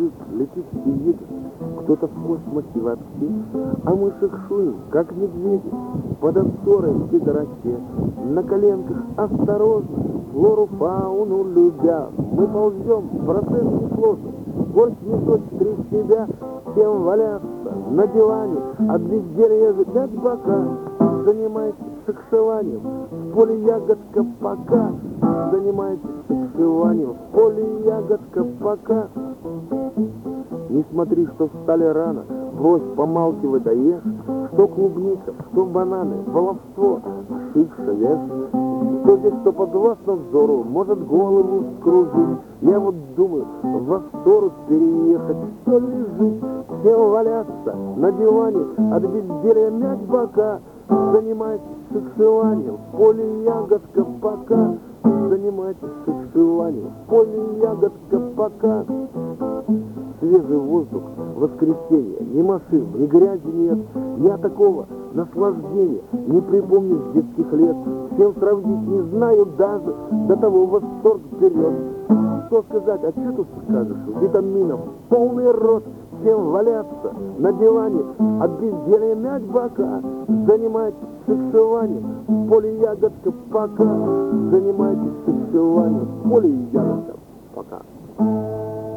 мужик летит и едет, кто-то в космосе вообще, а мы шикшуем, как медведи, под отсорой в гидроте, на коленках осторожно, флору, фауну любя. Мы ползем, процесс несложный, горсть мешочек себя, всем валяться на диване, от безделья ждать бока, занимайтесь шикшеванием, в поле ягодка пока, занимайтесь шикшеванием, в поле ягодка пока. Не смотри, что встали рано, брось, помалкивай да ешь, что клубника, что бананы, баловство, шикша, вес. Что здесь, что подвластно взору, может голову скружить. Я вот думаю, во сторону переехать, что лежит, всем валяться на диване, от безделья мять бока, занимайтесь шикшеванием, в поле ягодка пока, занимайтесь шикшеванием, в поле ягодка пока. Свежий воздух, воскресенье, ни машин, ни грязи нет. Я такого наслаждения не припомню с детских лет. Всем сравнить не знаю даже, до того восторг берет. Что сказать, а что тут скажешь? Витаминов полный рот, всем валяться на диване, от безделья мять бока, занимайтесь шикшеванием, в поле ягодка пока, занимайтесь шикшеванием, в поле ягодка пока.